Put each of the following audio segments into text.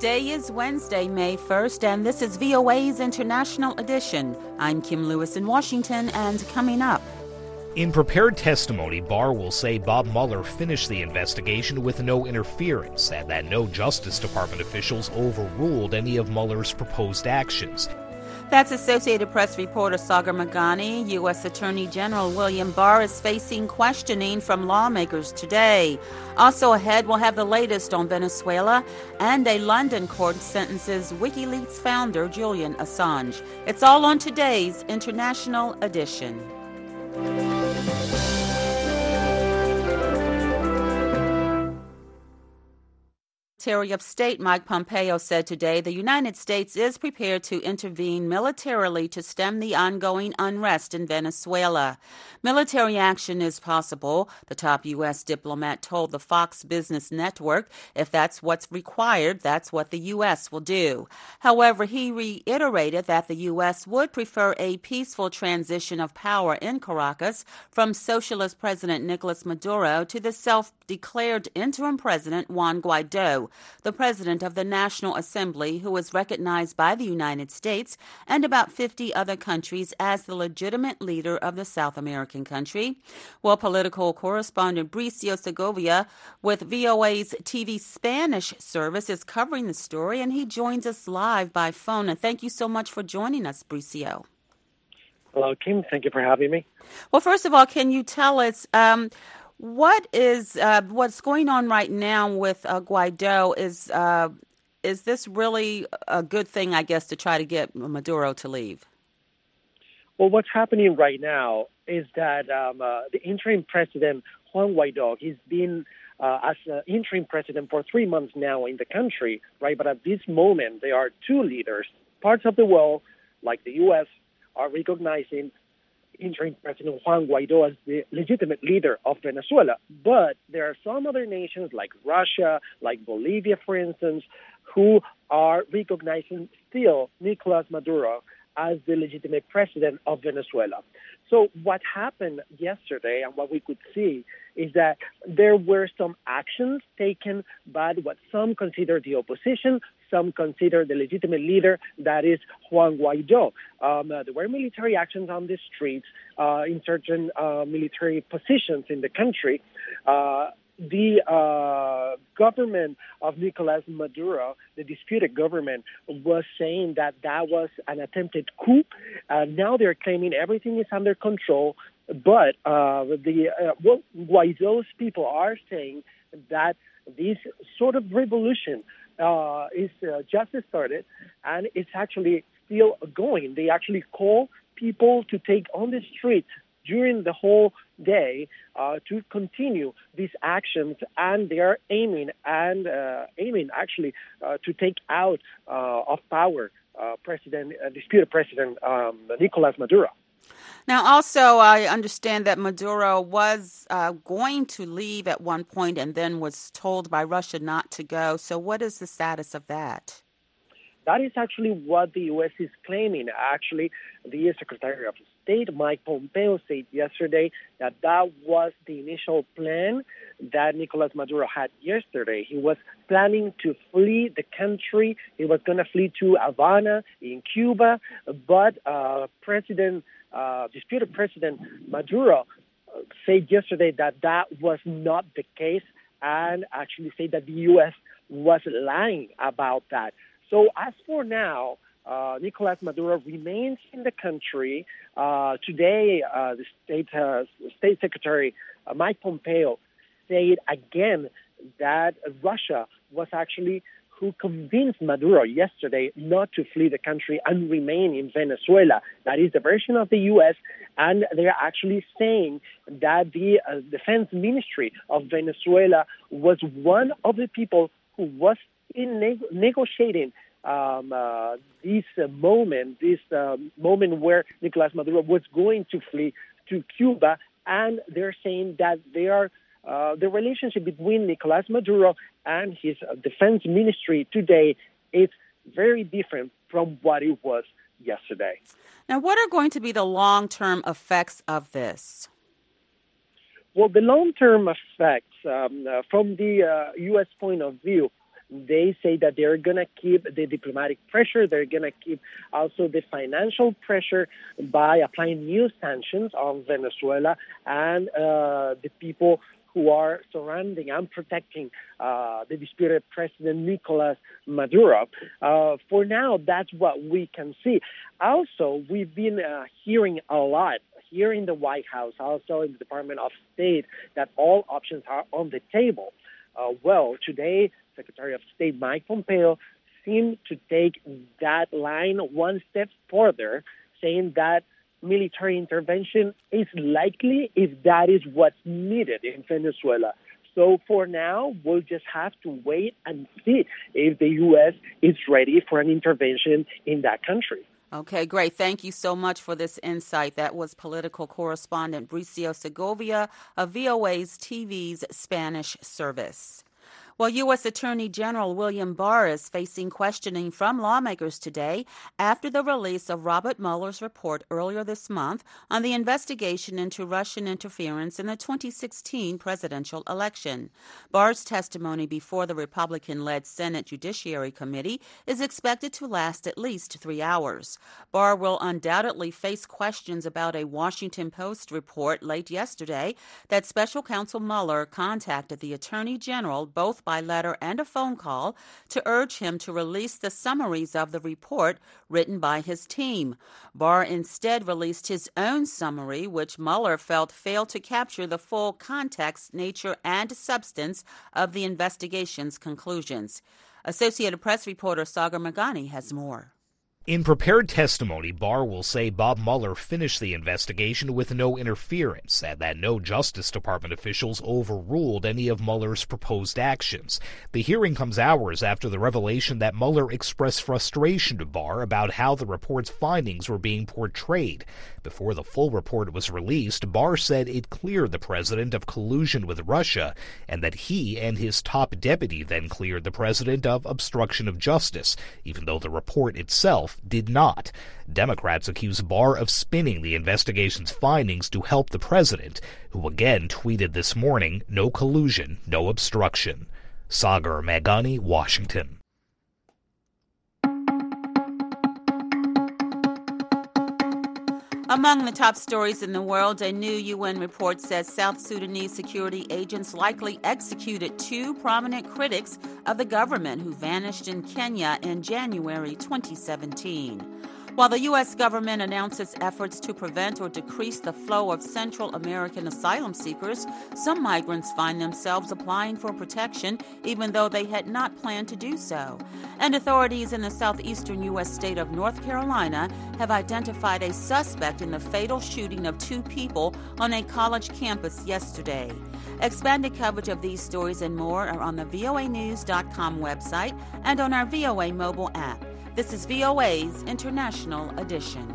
Today is Wednesday, May 1st, and this is VOA's International Edition. I'm Kim Lewis in Washington, and coming up. In prepared testimony, Barr will say Bob Mueller finished the investigation with no interference and that no Justice Department officials overruled any of Mueller's proposed actions. That's Associated Press reporter Sagar Meghani. U.S. Attorney General William Barr is facing questioning from lawmakers today. Also ahead, we'll have the latest on Venezuela, and a London court sentences WikiLeaks founder Julian Assange. It's all on today's International Edition. Secretary of State Mike Pompeo said today the United States is prepared to intervene militarily to stem the ongoing unrest in Venezuela. Military action is possible, the top U.S. diplomat told the Fox Business Network. If that's what's required, that's what the U.S. will do. However, he reiterated that the U.S. would prefer a peaceful transition of power in Caracas from Socialist President Nicolas Maduro to the self-declared interim President Juan Guaido, the president of the National Assembly, who is recognized by the United States and about 50 other countries as the legitimate leader of the South American country. Well, political correspondent Bricio Segovia with VOA's TV Spanish service is covering the story, and he joins us live by phone. And thank you so much for joining us, Bricio. Hello, Kim. Thank you for having me. Well, first of all, can you tell us what's going on right now with Guaido? Is this really a good thing, I guess, to try to get Maduro to leave? Well, what's happening right now is that the interim president, Juan Guaido, he's been as interim president for 3 months now in the country, right? But at this moment, there are two leaders. Parts of the world, like the U.S., are recognizing interim President Juan Guaido as the legitimate leader of Venezuela. But there are some other nations like Russia, like Bolivia, for instance, who are recognizing still Nicolas Maduro as the legitimate president of Venezuela. So what happened yesterday and what we could see is that there were some actions taken by what some consider the opposition, some consider the legitimate leader, that is Juan Guaido. There were military actions on the streets in certain military positions in the country. The government of Nicolas Maduro, the disputed government, was saying that that was an attempted coup. Now they're claiming everything is under control, but Guaido's people are saying that this sort of revolution is just started, and it's actually still going. They actually call people to take on the streets during the whole day to continue these actions, and they are aiming actually to take out of power disputed President Nicolas Maduro. Now, also, I understand that Maduro was going to leave at one point and then was told by Russia not to go. So what is the status of that? That is actually what the U.S. is claiming. Actually, the U.S. Secretary of State, Mike Pompeo, said yesterday that that was the initial plan that Nicolas Maduro had yesterday. He was planning to flee the country. He was going to flee to Havana in Cuba, but disputed President Maduro said yesterday that that was not the case, and actually said that the U.S. was lying about that. So as for now, Nicolas Maduro remains in the country. Today, the State Secretary Mike Pompeo said again that Russia was actually who convinced Maduro yesterday not to flee the country and remain in Venezuela. That is the version of the U.S., and they're actually saying that the Defense Ministry of Venezuela was one of the people who was negotiating this moment where Nicolas Maduro was going to flee to Cuba, and they're saying that they are the relationship between Nicolas Maduro and his defense ministry today is very different from what it was yesterday. Now, what are going to be the long-term effects of this? Well, the long-term effects from the U.S. point of view They say that they're going to keep the diplomatic pressure. They're going to keep also the financial pressure by applying new sanctions on Venezuela and the people who are surrounding and protecting the disputed President Nicolas Maduro. For now, that's what we can see. Also, we've been hearing a lot here in the White House, also in the Department of State, that all options are on the table. Well, today, Secretary of State Mike Pompeo seemed to take that line one step further, saying that military intervention is likely if that is what's needed in Venezuela. So for now, we'll just have to wait and see if the U.S. is ready for an intervention in that country. Okay, great. Thank you so much for this insight. That was political correspondent Bricio Segovia of VOA's TV's Spanish service. Well, U.S. Attorney General William Barr is facing questioning from lawmakers today after the release of Robert Mueller's report earlier this month on the investigation into Russian interference in the 2016 presidential election. Barr's testimony before the Republican-led Senate Judiciary Committee is expected to last at least 3 hours. Barr will undoubtedly face questions about a Washington Post report late yesterday that Special Counsel Mueller contacted the Attorney General both by letter and a phone call to urge him to release the summaries of the report written by his team. Barr instead released his own summary, which Mueller felt failed to capture the full context, nature, and substance of the investigation's conclusions. Associated Press reporter Sagar Meghani has more. In prepared testimony, Barr will say Bob Mueller finished the investigation with no interference and that no Justice Department officials overruled any of Mueller's proposed actions. The hearing comes hours after the revelation that Mueller expressed frustration to Barr about how the report's findings were being portrayed. Before the full report was released, Barr said it cleared the president of collusion with Russia and that he and his top deputy then cleared the president of obstruction of justice, even though the report itself did not. Democrats accuse Barr of spinning the investigation's findings to help the president, who again tweeted this morning, "No collusion, no obstruction." Sagar Meghani, Washington. Among the top stories in the world, a new UN report says South Sudanese security agents likely executed 2 prominent critics of the government who vanished in Kenya in January 2017. While the U.S. government announces efforts to prevent or decrease the flow of Central American asylum seekers, some migrants find themselves applying for protection even though they had not planned to do so. And authorities in the southeastern U.S. state of North Carolina have identified a suspect in the fatal shooting of 2 people on a college campus yesterday. Expanded coverage of these stories and more are on the voanews.com website and on our VOA mobile app. This is VOA's International Edition.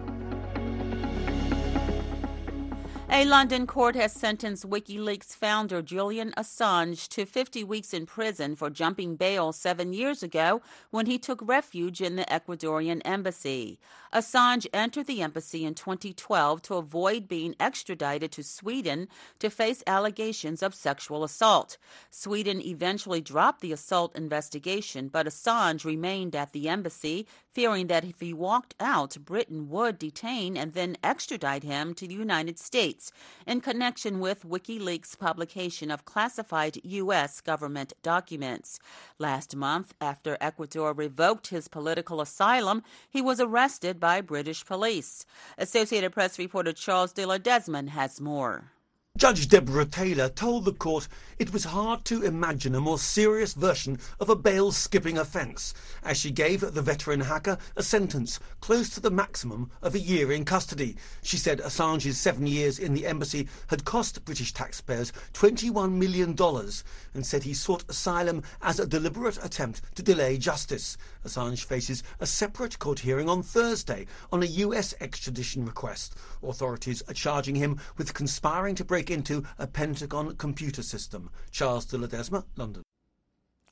A London court has sentenced WikiLeaks founder Julian Assange to 50 weeks in prison for jumping bail 7 years ago when he took refuge in the Ecuadorian embassy. Assange entered the embassy in 2012 to avoid being extradited to Sweden to face allegations of sexual assault. Sweden eventually dropped the assault investigation, but Assange remained at the embassy, fearing that if he walked out, Britain would detain and then extradite him to the United States in connection with WikiLeaks' publication of classified U.S. government documents. Last month, after Ecuador revoked his political asylum, he was arrested by British police. Associated Press reporter Charles de la Desmond has more. Judge Deborah Taylor told the court it was hard to imagine a more serious version of a bail-skipping offence, as she gave the veteran hacker a sentence close to the maximum of a year in custody. She said Assange's 7 years in the embassy had cost British taxpayers $21 million and said he sought asylum as a deliberate attempt to delay justice. Assange faces a separate court hearing on Thursday on a US extradition request. Authorities are charging him with conspiring to break into a Pentagon computer system. Charles de la Desma, London.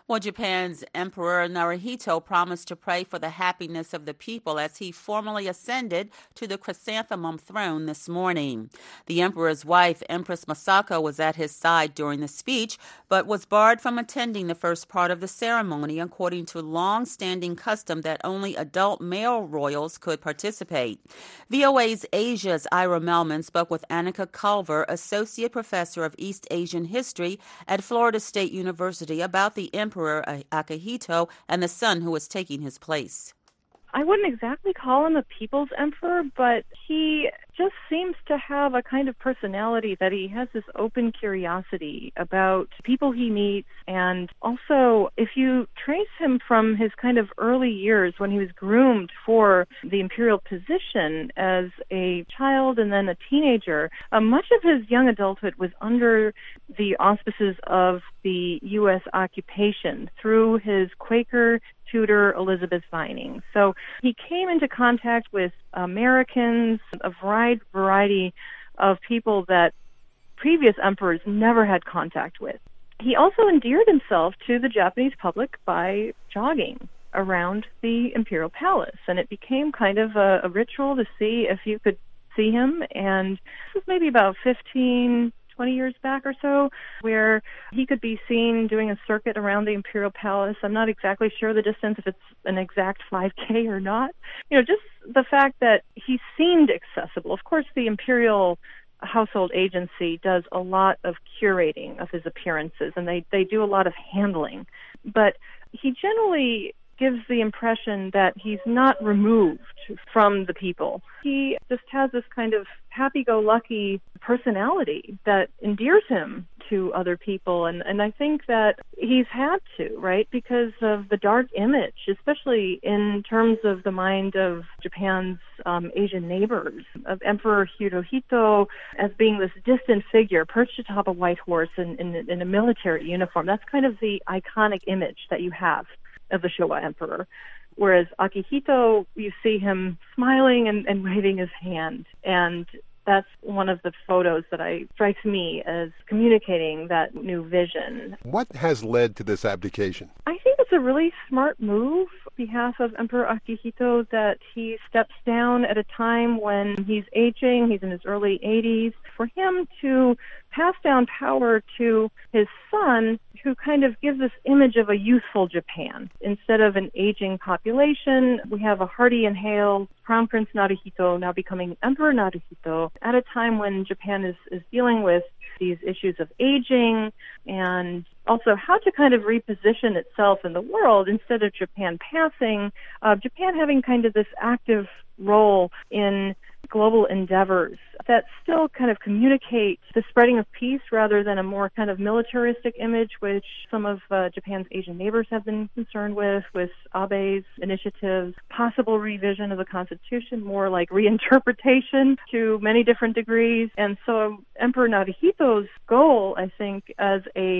Well, Japan's Emperor Naruhito promised to pray for the happiness of the people as he formally ascended to the chrysanthemum throne this morning. The emperor's wife, Empress Masako, was at his side during the speech, but was barred from attending the first part of the ceremony, according to long-standing custom that only adult male royals could participate. VOA's Asia's Ira Melman spoke with Annika Culver, Associate Professor of East Asian History at Florida State University, about the Emperor Akihito and the son who was taking his place. I wouldn't exactly call him a people's emperor, but he just seems to have a kind of personality that he has this open curiosity about people he meets. And also, if you trace him from his kind of early years when he was groomed for the imperial position as a child and then a teenager, much of his young adulthood was under the auspices of the U.S. occupation through his Quaker tutor, Elizabeth Vining. So he came into contact with Americans, a wide variety of people that previous emperors never had contact with. He also endeared himself to the Japanese public by jogging around the imperial palace, and it became kind of a ritual to see if you could see him. And this was maybe about 20 years back or so, where he could be seen doing a circuit around the imperial palace. I'm not exactly sure the distance, if it's an exact 5K or not. Just the fact that he seemed accessible. Of course, the imperial household agency does a lot of curating of his appearances, and they do a lot of handling. But he generally gives the impression that he's not removed from the people. He just has this kind of happy-go-lucky personality that endears him to other people, and I think that he's had to, right, because of the dark image, especially in terms of the mind of Japan's Asian neighbors, of Emperor Hirohito as being this distant figure perched atop a white horse in a military uniform. That's kind of the iconic image that you have of the Showa emperor. Whereas Akihito, you see him smiling and waving his hand. And that's one of the photos that strikes me as communicating that new vision. What has led to this abdication? I think it's a really smart move on behalf of Emperor Akihito that he steps down at a time when he's aging, he's in his early 80s, for him to pass down power to his son, who kind of gives this image of a youthful Japan. Instead of an aging population, we have a hearty and hale Crown Prince Naruhito now becoming Emperor Naruhito at a time when Japan is dealing with these issues of aging and also how to kind of reposition itself in the world instead of Japan passing, Japan having kind of this active role in global endeavors that still kind of communicate the spreading of peace rather than a more kind of militaristic image, which some of Japan's Asian neighbors have been concerned with Abe's initiatives, possible revision of the Constitution, more like reinterpretation to many different degrees. And so Emperor Naruhito's goal, I think, as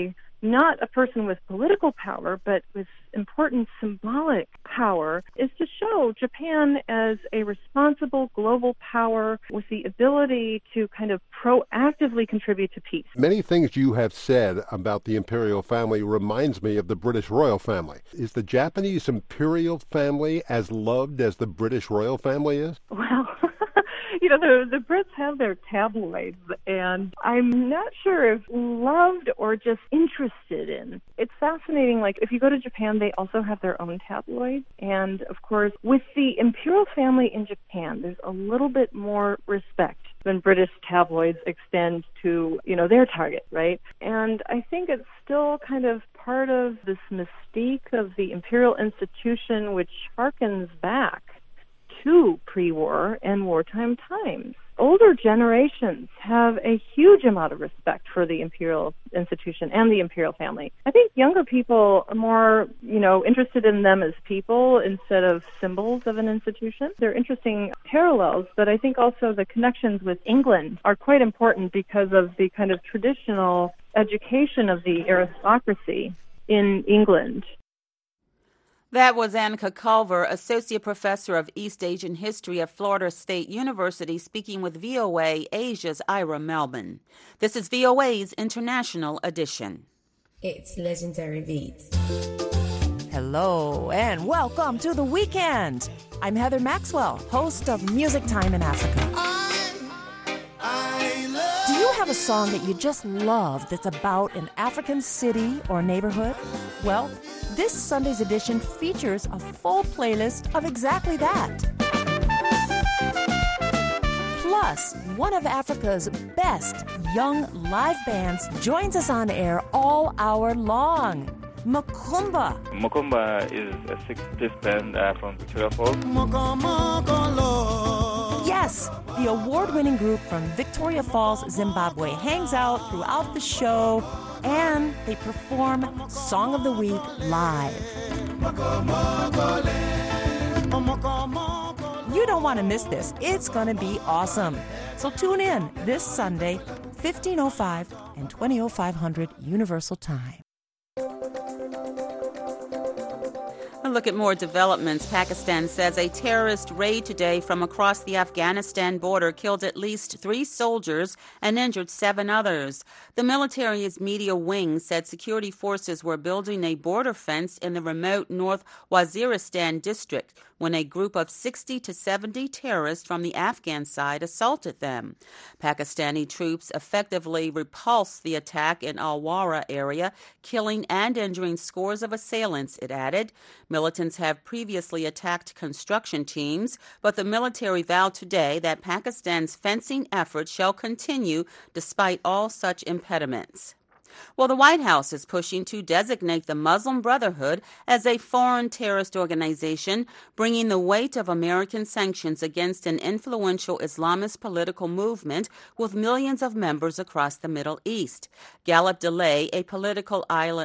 not a person with political power, but with important symbolic power, is to show Japan as a responsible global power with the ability to kind of proactively contribute to peace. Many things you have said about the imperial family reminds me of the British royal family. Is the Japanese imperial family as loved as the British royal family is? Well, the Brits have their tabloids, and I'm not sure if loved or just interested in. It's fascinating, like, if you go to Japan, they also have their own tabloids, and, of course, with the imperial family in Japan, there's a little bit more respect than British tabloids extend to, their target, right? And I think it's still kind of part of this mystique of the imperial institution, which harkens back to pre-war and wartime times. Older generations have a huge amount of respect for the imperial institution and the imperial family. I think younger people are more, interested in them as people instead of symbols of an institution. There are interesting parallels, but I think also the connections with England are quite important because of the kind of traditional education of the aristocracy in England. That was Annika Culver, Associate Professor of East Asian History at Florida State University, speaking with VOA Asia's Ira Melman. This is VOA's International Edition. It's Legendary Beats. Hello and welcome to the weekend. I'm Heather Maxwell, host of Music Time in Africa. Do you have a song that you just love that's about an African city or neighborhood? Well, this Sunday's edition features a full playlist of exactly that. Plus, one of Africa's best young live bands joins us on air all hour long. Makumba. Makumba is a six-piece band from Victoria Falls. Yes, the award-winning group from Victoria Falls, Zimbabwe hangs out throughout the show and they perform Song of the Week live. You don't want to miss this. It's going to be awesome. So tune in this Sunday, 15:05 and 20:0500 Universal Time. A look at more developments. Pakistan says a terrorist raid today from across the Afghanistan border killed at least 3 soldiers and injured 7 others. The military's media wing said security forces were building a border fence in the remote North Waziristan district when a group of 60 to 70 terrorists from the Afghan side assaulted them. Pakistani troops effectively repulsed the attack in Al-Wara area, killing and injuring scores of assailants, it added. Militants have previously attacked construction teams, but the military vowed today that Pakistan's fencing efforts shall continue despite all such impediments. Well, the White House is pushing to designate the Muslim Brotherhood as a foreign terrorist organization, bringing the weight of American sanctions against an influential Islamist political movement with millions of members across the Middle East. Gallup DeLay, a political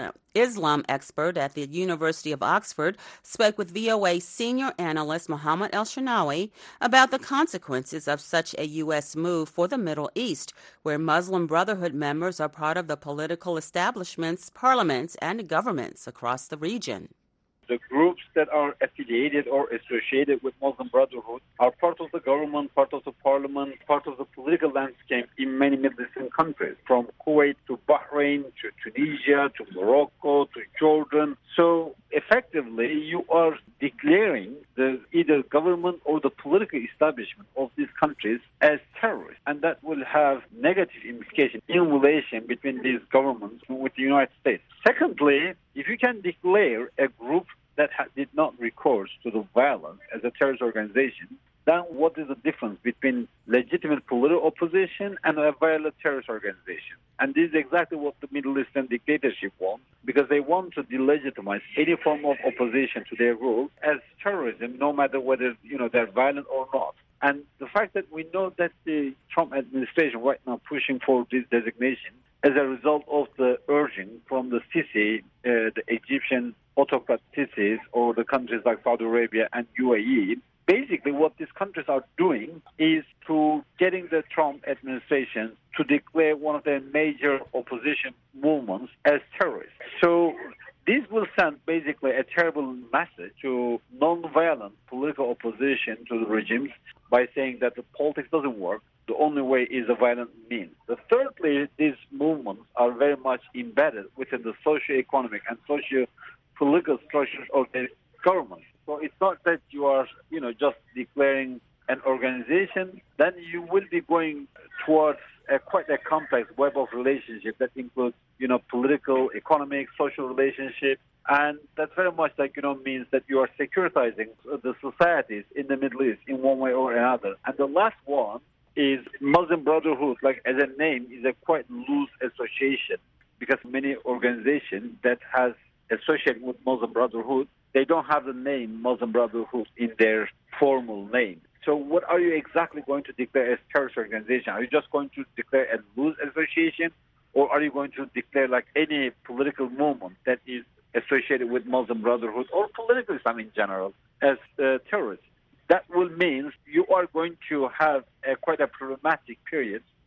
Islam expert at the University of Oxford, spoke with VOA senior analyst Mohammed El-Shanawi about the consequences of such a U.S. move for the Middle East, where Muslim Brotherhood members are part of the political establishments, parliaments, and governments across the region. The groups that are affiliated or associated with Muslim Brotherhood are part of the government, part of the parliament, part of the political landscape in many Middle Eastern countries, from Kuwait to Bahrain to Tunisia to Morocco to Jordan. So effectively, you are declaring the either government or the political establishment of these countries as terrorists, and that will have negative implications in relation between these governments with the United States. Secondly, if you can declare a group that did not recourse to the violence as a terrorist organization, then what is the difference between legitimate political opposition and a violent terrorist organization? And this is exactly what the Middle Eastern dictatorship wants, because they want to delegitimize any form of opposition to their rule as terrorism, no matter whether they're violent or not. And the fact that we know that the Trump administration right now pushing for this designation as a result of the urging from the Sisi, the Egyptian autocrat Sisis, or the countries like Saudi Arabia and UAE, basically what these countries are doing is to getting the Trump administration to declare one of their major opposition movements as terrorists. So this will send basically a terrible message to non-violent political opposition to the regimes by saying that the politics doesn't work. The only way is a violent means. Thirdly, these movements are very much embedded within the socio-economic and socio-political structures of the government. So it's not that you are, just declaring an organization. Then you will be going towards quite a complex web of relationships that includes, political, economic, social relationships. And that's very much means that you are securitizing the societies in the Middle East in one way or another. And the last one is Muslim Brotherhood, as a name, is a quite loose association, because many organizations that has associated with Muslim Brotherhood, they don't have the name Muslim Brotherhood in their formal name. So what are you exactly going to declare as terrorist organization? Are you just going to declare a loose association, or are you going to declare any political movement that is associated with Muslim Brotherhood or political Islam in general as terrorists? That will mean you are going to have quite a problematic period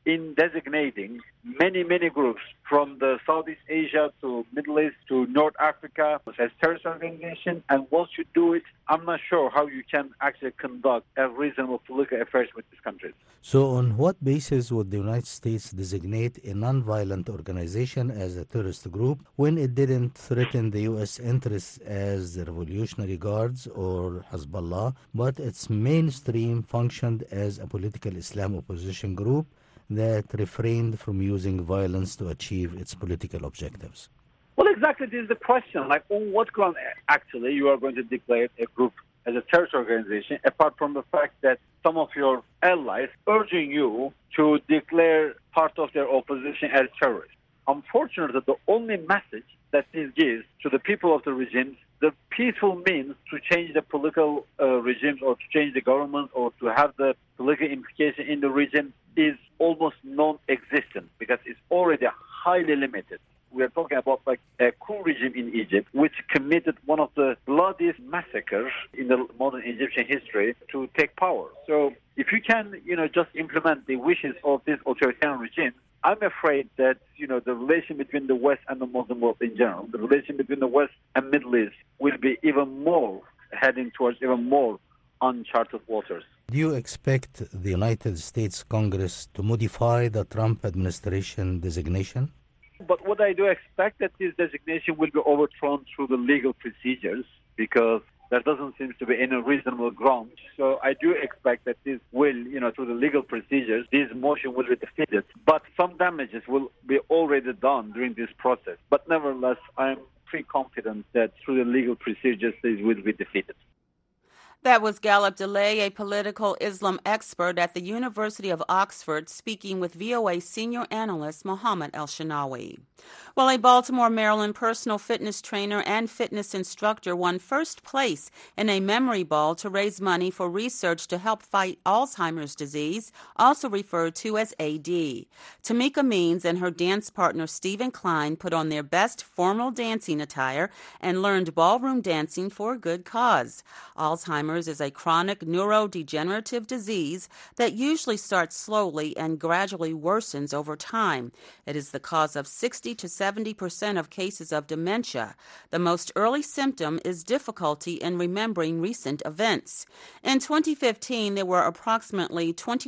in designating many groups from the Southeast Asia to Middle East to North Africa as terrorist organizations. And once you do it, I'm not sure how you can actually conduct a reasonable political affairs with these countries. So on what basis would the United States designate a nonviolent organization as a terrorist group when it didn't threaten the U.S. interests as the Revolutionary Guards or Hezbollah, but its mainstream functioned as a political Islam opposition group that refrained from using violence to achieve its political objectives? Well, exactly, this is the question. Like, on what ground actually you are going to declare a group as a terrorist organization, apart from the fact that some of your allies urging you to declare part of their opposition as terrorists? Unfortunately, the only message that this gives to the people of the regimes, the peaceful means to change the political regimes or to change the government or to have the political implication in the region is almost non-existent because it's already highly limited. We are talking about like a coup regime in Egypt, which committed one of the bloodiest massacres in the modern Egyptian history to take power. So if you can, just implement the wishes of this authoritarian regime, I'm afraid that, the relation between the West and the Muslim world in general, the relation between the West and Middle East will be even more heading towards even more uncharted waters. Do you expect the United States Congress to modify the Trump administration designation? But what I do expect that this designation will be overthrown through the legal procedures because there doesn't seem to be any reasonable ground. So I do expect that this will, through the legal procedures, this motion will be defeated. But some damages will be already done during this process. But nevertheless, I'm pretty confident that through the legal procedures, this will be defeated. That was Galip Delay, a political Islam expert at the University of Oxford, speaking with VOA senior analyst Mohammed El-Shinawi. Well, a Baltimore, Maryland personal fitness trainer and fitness instructor won first place in a memory ball to raise money for research to help fight Alzheimer's disease, also referred to as AD. Tamika Means and her dance partner Stephen Klein put on their best formal dancing attire and learned ballroom dancing for a good cause. Alzheimer's is a chronic neurodegenerative disease that usually starts slowly and gradually worsens over time. It is the cause of 60 to 70% of cases of dementia. The most early symptom is difficulty in remembering recent events. In 2015, there were approximately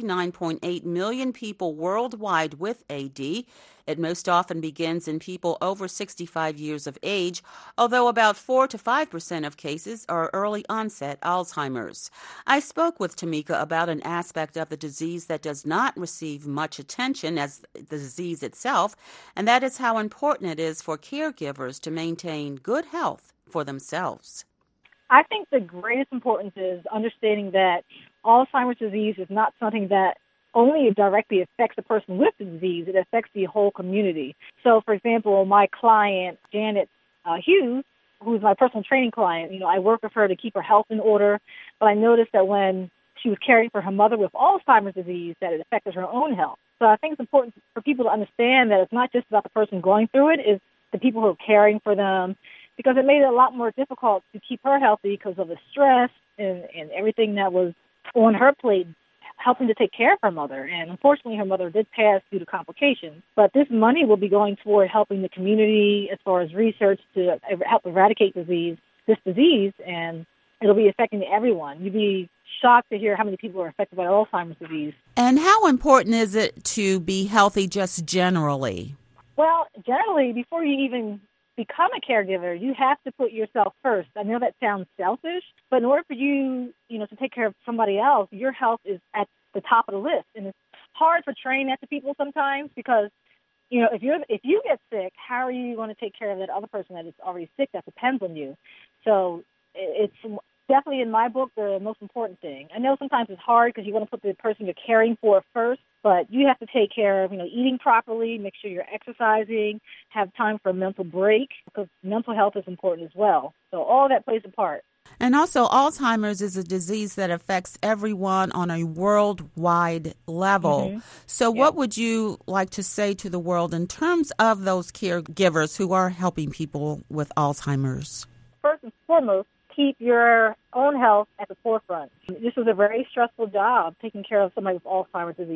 29.8 million people worldwide with AD. It most often begins in people over 65 years of age, although about 4 to 5% of cases are early onset Alzheimer's. I spoke with Tamika about an aspect of the disease that does not receive much attention as the disease itself, and that is how important it is for caregivers to maintain good health for themselves. I think the greatest importance is understanding that Alzheimer's disease is not something that only directly affects the person with the disease, it affects the whole community. So, for example, my client, Janet Hughes, who's my personal training client, I work with her to keep her health in order, but I noticed that when she was caring for her mother with Alzheimer's disease, that it affected her own health. So I think it's important for people to understand that it's not just about the person going through it, it's the people who are caring for them, because it made it a lot more difficult to keep her healthy because of the stress and everything that was on her plate, helping to take care of her mother. And unfortunately, her mother did pass due to complications. But this money will be going toward helping the community as far as research to help eradicate this disease, and it'll be affecting everyone. You'd be shocked to hear how many people are affected by Alzheimer's disease. And how important is it to be healthy just generally? Well, generally, before you even become a caregiver, you have to put yourself first. I know that sounds selfish, but in order for you, to take care of somebody else, your health is at the top of the list. And it's hard to train that to people sometimes because, if you get sick, how are you going to take care of that other person that is already sick? That depends on you. So it's definitely, in my book, the most important thing. I know sometimes it's hard because you want to put the person you're caring for first, but you have to take care of, eating properly, make sure you're exercising, have time for a mental break, because mental health is important as well. So all that plays a part. And also, Alzheimer's is a disease that affects everyone on a worldwide level. Mm-hmm. So what would you like to say to the world in terms of those caregivers who are helping people with Alzheimer's? First and foremost, keep your own health at the forefront. This is a very stressful job, taking care of somebody with Alzheimer's disease.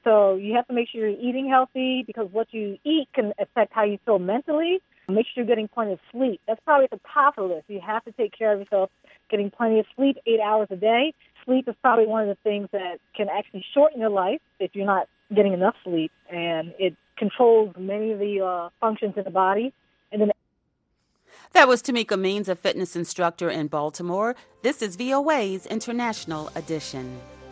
So you have to make sure you're eating healthy because what you eat can affect how you feel mentally. Make sure you're getting plenty of sleep. That's probably at the top of the list. You have to take care of yourself, getting plenty of sleep, 8 hours a day. Sleep is probably one of the things that can actually shorten your life if you're not getting enough sleep, and it controls many of the functions in the body. And then that was Tamika Means, a fitness instructor in Baltimore. This is VOA's International Edition.